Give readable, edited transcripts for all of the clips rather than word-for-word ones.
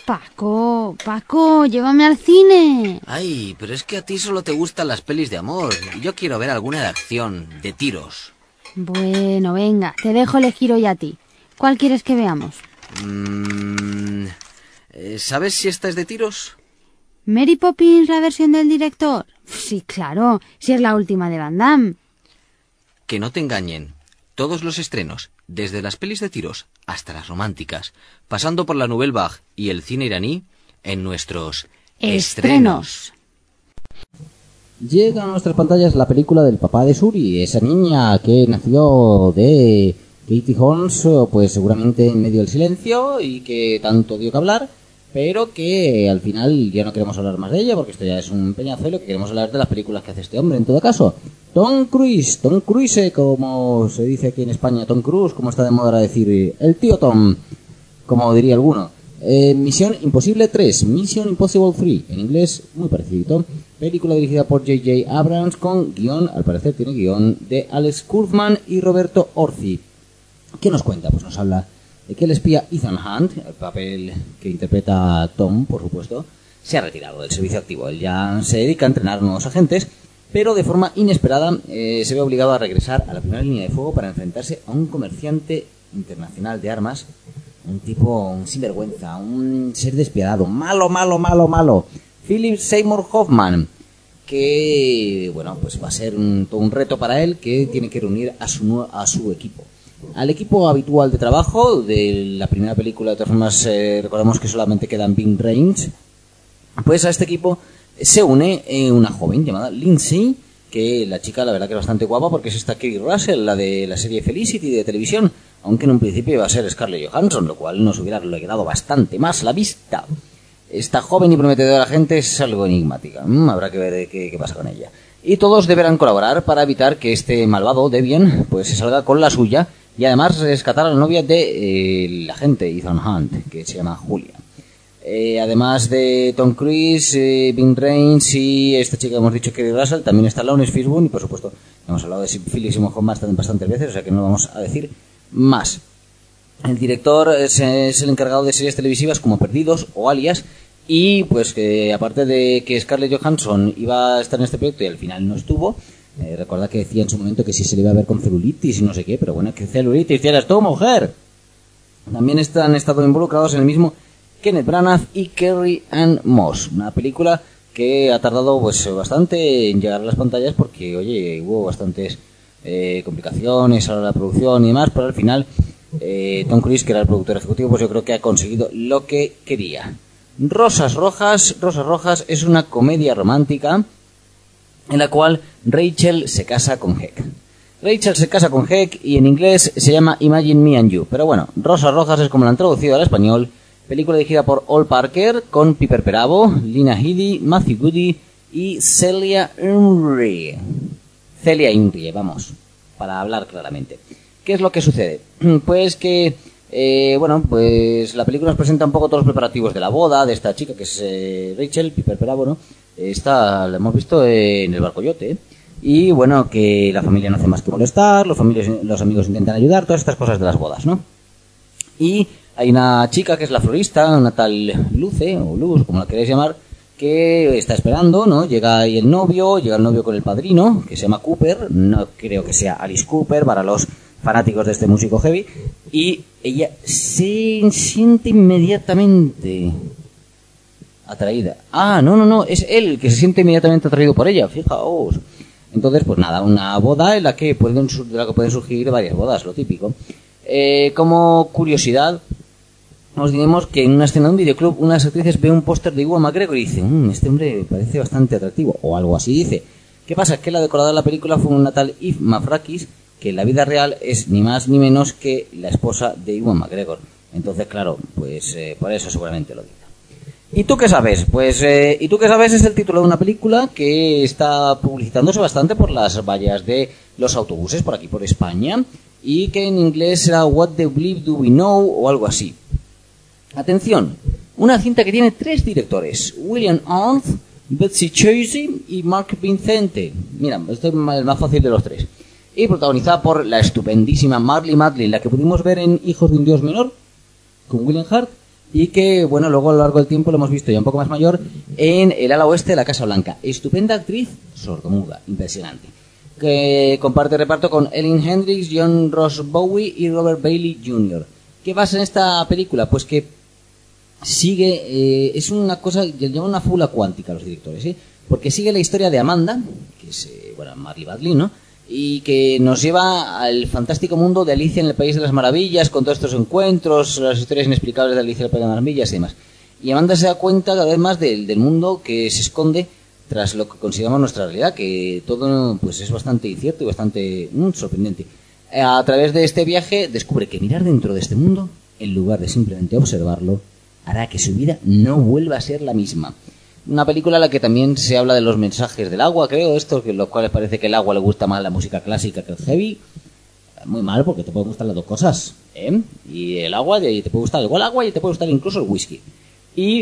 Paco, llévame al cine. Ay, pero es que a ti solo te gustan las pelis de amor. Y yo quiero ver alguna de acción, de tiros. Bueno, venga, te dejo elegir hoy a ti. ¿Cuál quieres que veamos? ¿Sabes si esta es de tiros? ¿Mary Poppins, la versión del director? Sí, claro, si es la última de Van Damme. Que no te engañen. Todos los estrenos, desde las pelis de tiros hasta las románticas, pasando por la Nouvelle Vague y el cine iraní, en nuestros estrenos. Llega a nuestras pantallas la película del papá de Shuri, esa niña que nació de Katie Holmes, pues seguramente en medio del silencio y que tanto dio que hablar, pero que al final ya no queremos hablar más de ella porque esto ya es un peñazo y lo que queremos hablar de las películas que hace este hombre. En todo caso, Tom Cruise, como se dice aquí en España, Tom Cruise, como está de moda ahora decir el tío Tom, como diría alguno. Misión Imposible 3, Mission Impossible 3, en inglés muy parecido. Película dirigida por J.J. Abrams con guión, al parecer tiene guión, de Alex Kurtzman y Roberto Orci. ¿Qué nos cuenta? Pues nos habla de que el espía Ethan Hunt, el papel que interpreta Tom, por supuesto, se ha retirado del servicio activo. Él ya se dedica a entrenar nuevos agentes, pero de forma inesperada se ve obligado a regresar a la primera línea de fuego para enfrentarse a un comerciante internacional de armas, un sinvergüenza, un ser despiadado, malo, Philip Seymour Hoffman, que, bueno, pues va a ser todo un reto para él, que tiene que reunir a su equipo. Al equipo habitual de trabajo de la primera película, de todas formas, recordamos que solamente quedan Ving Rhames, pues a este equipo se une una joven llamada Lindsay, que la chica la verdad que es bastante guapa porque es esta Kerry Russell, la de la serie Felicity de televisión, aunque en un principio iba a ser Scarlett Johansson, lo cual nos hubiera alegrado bastante más la vista. Esta joven y prometedora gente es algo enigmática, habrá que ver qué pasa con ella. Y todos deberán colaborar para evitar que este malvado Debian pues se salga con la suya y además rescatar a la novia de la agente Ethan Hunt, que se llama Julia. Además de Tom Cruise, Ving Rhames y esta chica que hemos dicho, Kerry Russell, también está Lawrence Fishburne y por supuesto hemos hablado de Philip Seymour Hoffman bastantes veces, o sea que no lo vamos a decir más. El director es el encargado de series televisivas como Perdidos o Alias, y pues que aparte de que Scarlett Johansson iba a estar en este proyecto y al final no estuvo, recuerda que decía en su momento que sí se le iba a ver con celulitis y no sé qué, pero bueno, que celulitis tienes tú, mujer. También han estado involucrados en el mismo Kenneth Branagh y Carrie Ann Moss, una película que ha tardado pues bastante en llegar a las pantallas porque, oye, hubo bastantes complicaciones a la producción y demás, pero al final Tom Cruise, que era el productor ejecutivo, pues yo creo que ha conseguido lo que quería. Rosas Rojas es una comedia romántica en la cual Rachel se casa con Heck. Y en inglés se llama Imagine Me and You, pero bueno, Rosas Rojas es como la han traducido al español. Película dirigida por Ol Parker con Piper Perabo, Lina Headey, Matthew Goody y Celia Imrie, vamos, para hablar claramente. ¿Qué es lo que sucede? Pues que pues la película nos presenta un poco todos los preparativos de la boda de esta chica que es Rachel, Piper Perabo, ¿no? La hemos visto en el barco yote, y bueno, que la familia no hace más que molestar, los amigos intentan ayudar, todas estas cosas de las bodas, ¿no? Y hay una chica que es la florista, una tal Luce, o Luz, como la queréis llamar, que está esperando, ¿no? Llega el novio con el padrino, que se llama Cooper, no creo que sea Alice Cooper para los fanáticos de este músico heavy, y ella se siente inmediatamente atraída. No, es él que se siente inmediatamente atraído por ella, fijaos. Entonces, pues nada, una boda en la que pueden surgir varias bodas, lo típico. Como curiosidad, os diremos que en una escena de un videoclub unas actrices ve un póster de Ewan McGregor y dice, este hombre parece bastante atractivo, o algo así dice. ¿Qué pasa? Es que la decoradora de la película fue una tal Eve Mafrakis, que en la vida real es ni más ni menos que la esposa de Ewan McGregor. Entonces, claro, pues por eso seguramente lo dice. ¿Y tú qué sabes? ¿Y tú qué sabes? Es el título de una película que está publicitándose bastante por las vallas de los autobuses por aquí, por España, y que en inglés será What the Bleep Do We Know o algo así. Atención, una cinta que tiene 3 directores, William Arndt, Betsy Chasey y Mark Vincente. Mira, este es el más fácil de los 3. Y protagonizada por la estupendísima Marlee Matlin, la que pudimos ver en Hijos de un Dios Menor, con William Hurt, y que, bueno, luego a lo largo del tiempo lo hemos visto ya un poco más mayor en El ala oeste de la Casa Blanca. Estupenda actriz, sordomuda, impresionante. Que comparte reparto con Ellen Hendricks, John Ross Bowie y Robert Bailey Jr. ¿Qué pasa en esta película? Pues que sigue, es una cosa, llaman una fábula cuántica los directores, ¿sí? Porque sigue la historia de Amanda, que es, bueno, Mary Badley, ¿no? Y que nos lleva al fantástico mundo de Alicia en el País de las Maravillas, con todos estos encuentros, las historias inexplicables de Alicia en el País de las Maravillas y demás. Y Amanda se da cuenta cada vez más del mundo que se esconde tras lo que consideramos nuestra realidad, que todo pues es bastante incierto y bastante sorprendente. A través de este viaje descubre que mirar dentro de este mundo, en lugar de simplemente observarlo, hará que su vida no vuelva a ser la misma. Una película en la que también se habla de los mensajes del agua, creo, esto, que los cuales parece que el agua le gusta más la música clásica que el heavy. Muy mal, porque te pueden gustar las dos cosas, ¿eh? Y el agua, y te puede gustar igual el agua y te puede gustar incluso el whisky. Y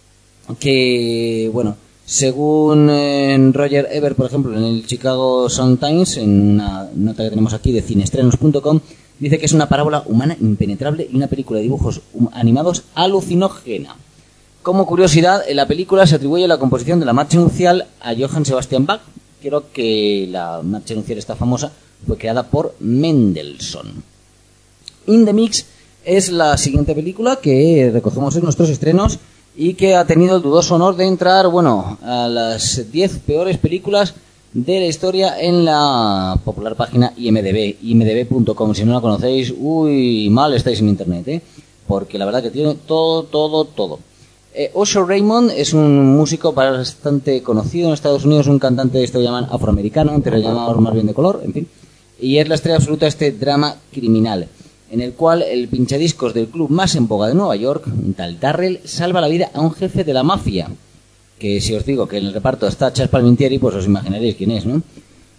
que, bueno, según Roger Ebert, por ejemplo, en el Chicago Sun-Times, en una nota que tenemos aquí de cineestrenos.com, dice que es una parábola humana impenetrable y una película de dibujos animados alucinógena. Como curiosidad, en la película se atribuye la composición de la marcha nupcial a Johann Sebastian Bach. Creo que la marcha nupcial esta famosa fue creada por Mendelssohn. In the Mix es la siguiente película que recogemos en nuestros estrenos y que ha tenido el dudoso honor de entrar, bueno, a las 10 peores películas de la historia en la popular página IMDb, imdb.com. Si no la conocéis, uy, mal estáis en internet, ¿eh? Porque la verdad que tiene todo. Usher Raymond es un músico bastante conocido en Estados Unidos, un cantante de esto que llaman afroamericano, antes lo llamaban más bien de color, en fin. Y es la estrella absoluta de este drama criminal, en el cual el pinchadiscos del club más en boga de Nueva York, un tal Darrell, salva la vida a un jefe de la mafia. Que si os digo que en el reparto está Charles Palminteri, pues os imaginaréis quién es, ¿no?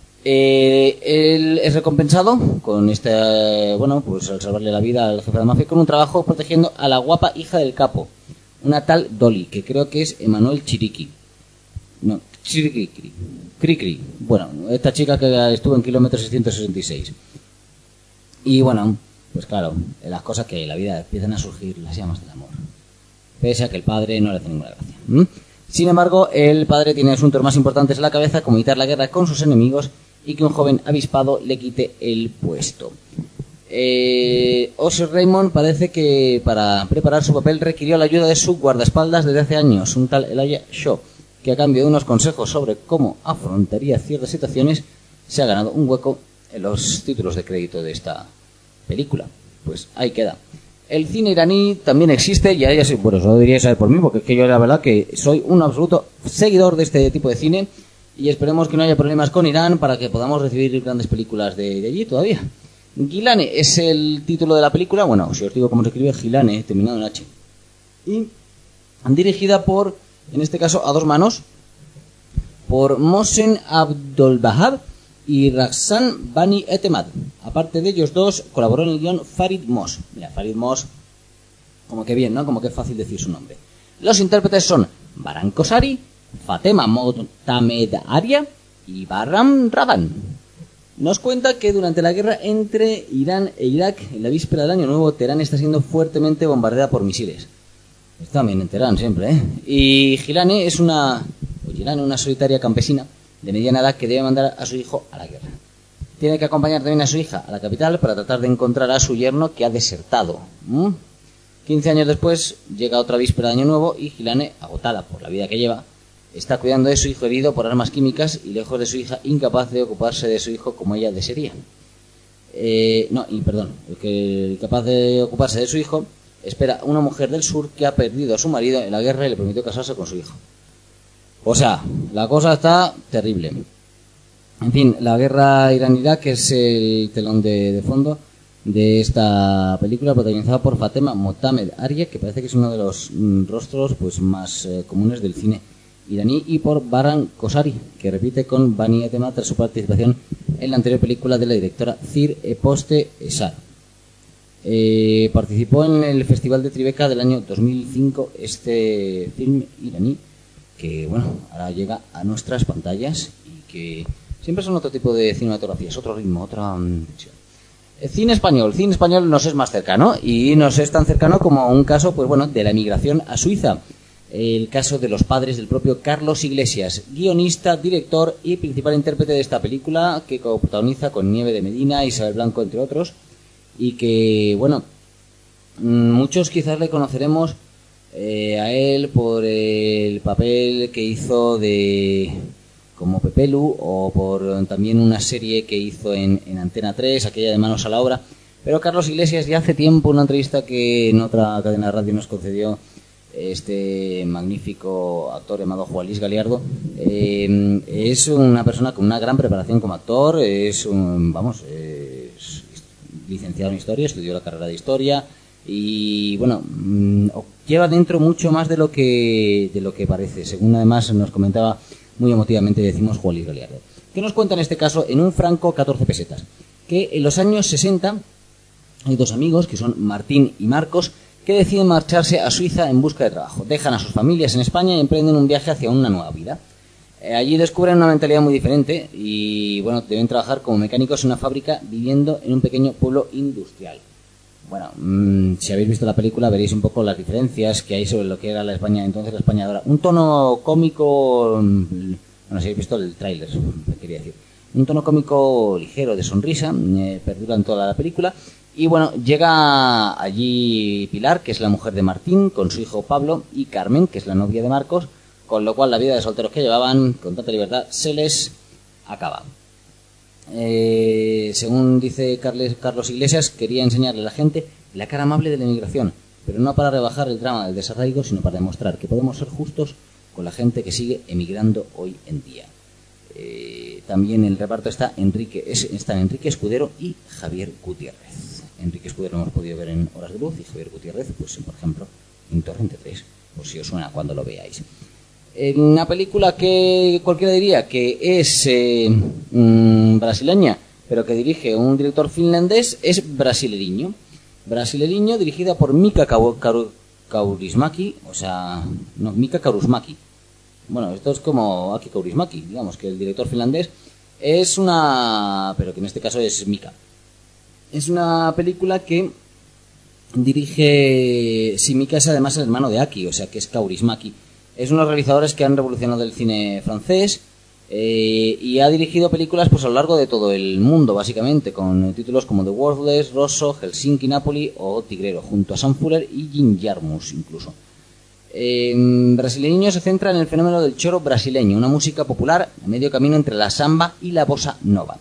Él es recompensado con bueno, pues al salvarle la vida al jefe de la mafia, con un trabajo protegiendo a la guapa hija del capo, una tal Dolly, que creo que es Emanuel Chiriqui. No, Cricri. Bueno, esta chica que estuvo en kilómetro 666. Y bueno, pues claro, las cosas que en la vida empiezan a surgir, las llamas del amor. Pese a que el padre no le hace ninguna gracia. Sin embargo, el padre tiene asuntos más importantes en la cabeza, como evitar la guerra con sus enemigos y que un joven avispado le quite el puesto. Usher Raymond parece que para preparar su papel requirió la ayuda de su guardaespaldas desde hace años, un tal Elijah Shaw, que a cambio de unos consejos sobre cómo afrontaría ciertas situaciones, se ha ganado un hueco en los títulos de crédito de esta película. Pues ahí queda. El cine iraní también existe, y ya sé, bueno, eso lo debería saber por mí, porque es que yo la verdad que soy un absoluto seguidor de este tipo de cine, y esperemos que no haya problemas con Irán para que podamos recibir grandes películas de allí todavía. Gilane es el título de la película, bueno, si os digo cómo se escribe, Gilane, terminado en H. Y dirigida por, en este caso, a dos manos, por Mohsen Abdolbahab y Rahsan Bani Etemad. Aparte de ellos dos, colaboró en el guión Farid Mos. Mira, Farid Mos, como que bien, ¿no? Como que es fácil decir su nombre. Los intérpretes son Baran Kosari, Fatema Motamed Aria y Bahram Radan. Nos cuenta que durante la guerra entre Irán e Irak, en la víspera del Año Nuevo, Teherán está siendo fuertemente bombardeada por misiles. Está bien en Teherán siempre, ¿eh? Y Gilane es una solitaria campesina de mediana edad que debe mandar a su hijo a la guerra. Tiene que acompañar también a su hija a la capital para tratar de encontrar a su yerno que ha desertado. 15 años después llega otra víspera de Año Nuevo y Gilane, agotada por la vida que lleva, está cuidando de su hijo herido por armas químicas y lejos de su hija, incapaz de ocuparse de su hijo como ella desearía. Incapaz de ocuparse de su hijo, espera una mujer del sur que ha perdido a su marido en la guerra y le prometió casarse con su hijo. O sea, la cosa está terrible. En fin, la guerra Irán-Irak es el telón de fondo de esta película, protagonizada por Fatema Motamed Aria, que parece que es uno de los rostros pues más comunes del cine iraní, y por Baran Kosari, que repite con Bani Etemad tras su participación en la anterior película de la directora Zir Poste Esar. Participó en el Festival de Tribeca del año 2005 este film iraní, que bueno, ahora llega a nuestras pantallas y que siempre son otro tipo de cinematografía, es otro ritmo, otra tensión. Cine español nos es más cercano y nos es tan cercano como un caso, pues bueno, de la emigración a Suiza. El caso de los padres del propio Carlos Iglesias, guionista, director y principal intérprete de esta película, que coprotagoniza con Nieve de Medina, Isabel Blanco, entre otros, y que, bueno, muchos quizás le conoceremos a él por el papel que hizo de como Pepelu, o por también una serie que hizo en Antena 3, aquella de Manos a la Obra. Pero Carlos Iglesias, ya hace tiempo, una entrevista que en otra cadena de radio nos concedió este magnífico actor llamado Juan Luis Galiardo, es una persona con una gran preparación como actor, es licenciado en Historia, estudió la carrera de Historia y bueno, lleva dentro mucho más de lo que parece, según además nos comentaba muy emotivamente, decimos, Juan Luis Galiardo. ¿Qué nos cuenta en este caso? En un franco 14 pesetas. Que en los años 60 hay dos amigos, que son Martín y Marcos, que deciden marcharse a Suiza en busca de trabajo. Dejan a sus familias en España y emprenden un viaje hacia una nueva vida. Allí descubren una mentalidad muy diferente y, bueno, deben trabajar como mecánicos en una fábrica viviendo en un pequeño pueblo industrial. Bueno, si habéis visto la película veréis un poco las diferencias que hay sobre lo que era la España entonces, la España de ahora. Un tono cómico, bueno, si habéis visto el tráiler, quería decir. Un tono cómico ligero, de sonrisa, perdura en toda la película. Y bueno, llega allí Pilar, que es la mujer de Martín, con su hijo Pablo, y Carmen, que es la novia de Marcos, con lo cual la vida de solteros que llevaban con tanta libertad se les acaba. Según dice Carlos Iglesias, quería enseñarle a la gente la cara amable de la inmigración, pero no para rebajar el drama del desarraigo, sino para demostrar que podemos ser justos con la gente que sigue emigrando hoy en día. También en el reparto están Enrique Escudero y Javier Gutiérrez. Enrique Escudero lo hemos podido ver en Horas de Luz y Javier Gutiérrez, pues por ejemplo, en Torrente 3, por si os suena cuando lo veáis. Una película que cualquiera diría que es brasileña, pero que dirige un director finlandés, es Brasileirinho. Brasileirinho, dirigida por Mika Kaurismäki, Mika Kaurismäki. Bueno, esto es como Aki Kaurismäki, digamos que el director finlandés es pero que en este caso es Mika. Es una película que dirige, Mika es además el hermano de Aki, o sea que es Kaurismäki. Es uno de los realizadores que han revolucionado el cine francés y ha dirigido películas pues a lo largo de todo el mundo, básicamente, con títulos como The Worthless, Rosso, Helsinki, Napoli o Tigrero, junto a Sam Fuller y Jim Jarmusch incluso. Brasileirinho se centra en el fenómeno del choro brasileño, una música popular a medio camino entre la samba y la bossa nova.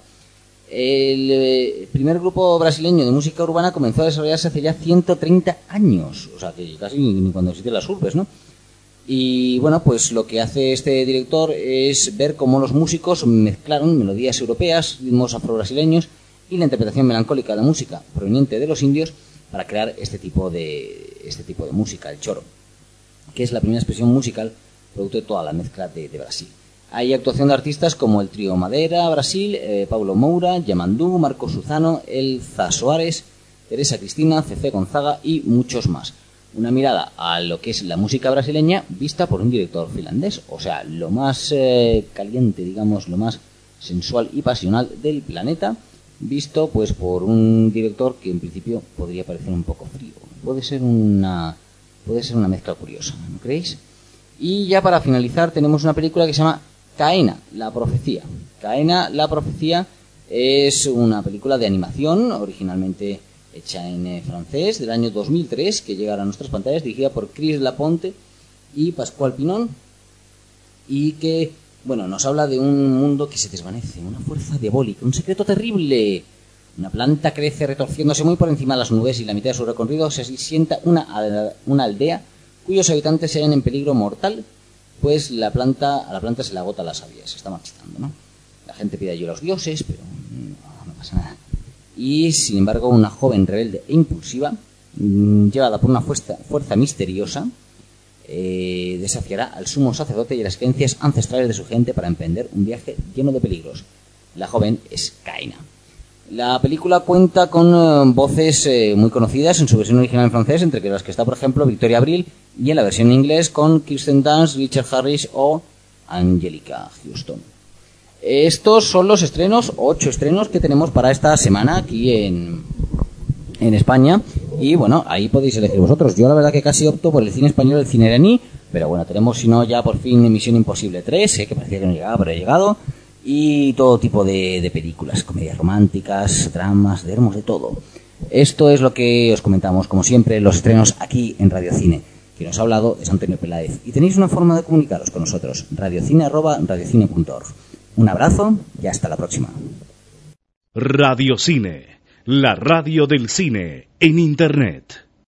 El primer grupo brasileño de música urbana comenzó a desarrollarse hace ya 130 años, o sea que casi ni cuando existían las urbes, ¿no? Y bueno, pues lo que hace este director es ver cómo los músicos mezclaron melodías europeas, ritmos afro-brasileños y la interpretación melancólica de la música proveniente de los indios para crear este tipo de música, el choro, que es la primera expresión musical producto de toda la mezcla de Brasil. Hay actuación de artistas como el Trío Madera Brasil, Paulo Moura, Yamandú, Marcos Suzano, Elza Soares, Teresa Cristina, Cece Gonzaga y muchos más. Una mirada a lo que es la música brasileña vista por un director finlandés, o sea, lo más caliente, digamos, lo más sensual y pasional del planeta, visto pues por un director que en principio podría parecer un poco frío. Puede ser una mezcla curiosa, ¿no creéis? Y ya para finalizar tenemos una película que se llama Caena, la profecía. Caena, la profecía es una película de animación originalmente hecha en francés del año 2003 que llega a nuestras pantallas, dirigida por Chris Laponte y Pascual Pinón, y que, bueno, nos habla de un mundo que se desvanece, una fuerza diabólica, un secreto terrible. Una planta crece retorciéndose muy por encima de las nubes y la mitad de su recorrido se sienta una aldea cuyos habitantes se hallan en peligro mortal, pues a la planta se le agota la savia, se está marchitando, ¿no? La gente pide ayuda a los dioses, pero no pasa nada. Y, sin embargo, una joven rebelde e impulsiva, llevada por una fuerza misteriosa, desafiará al sumo sacerdote y las creencias ancestrales de su gente para emprender un viaje lleno de peligros. La joven es Caena. La película cuenta con voces muy conocidas en su versión original en francés, entre las que está, por ejemplo, Victoria Abril, y en la versión en inglés con Kirsten Dunst, Richard Harris o Angelica Houston. Estos son los estrenos, 8 estrenos que tenemos para esta semana aquí en España. Y bueno, ahí podéis elegir vosotros. Yo la verdad que casi opto por el cine español, el cine iraní. Pero bueno, tenemos, si no, ya por fin Misión Imposible 3, que parecía que no llegaba, pero ha llegado. Y todo tipo de películas, comedias románticas, dramas, dermos, de todo. Esto es lo que os comentamos, como siempre, los estrenos aquí en Radio Cine. Quien os ha hablado es Antonio Peláez. Y tenéis una forma de comunicaros con nosotros, radiocine@radiocine.org. Un abrazo y hasta la próxima. Radio Cine, la radio del cine en Internet.